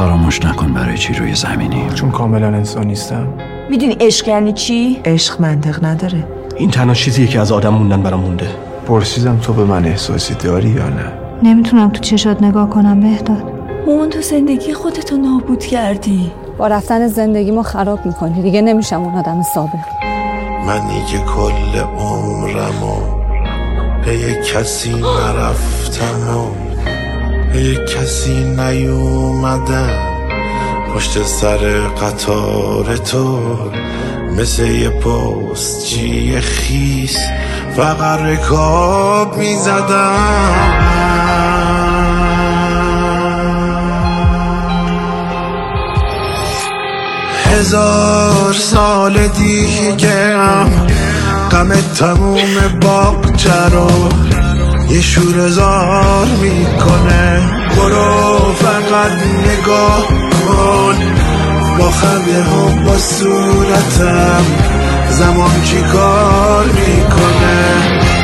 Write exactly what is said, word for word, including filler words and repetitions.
فراموش نکن برای چی روی زمینی. چون کاملا انسان نیستم. میدونی عشق یعنی چی؟ عشق منطق نداره. این تنها چیزیه که از آدم موندن برام مونده. پرسیدم تو به من احساسی داری یا نه؟ نمیتونم تو چشات نگاه کنم بهداد. مامان تو زندگی خودتو نابود کردی. با رفتن زندگیمو خراب میکنی. دیگه نمیشم اون آدم سابق. منی که کل عمرمو به یک کسی نرفتم و به یک کسی نیومدم، پشت سر قطار تو مثل یه پستچی خیس فقط رکاب میزدم. هزار سال دیگه هم غم تموم باغچه رو یه شوره‌زار میکنه. برو فقط نگاه کن با خنده هم با صورتم زمان چی کار میکنه.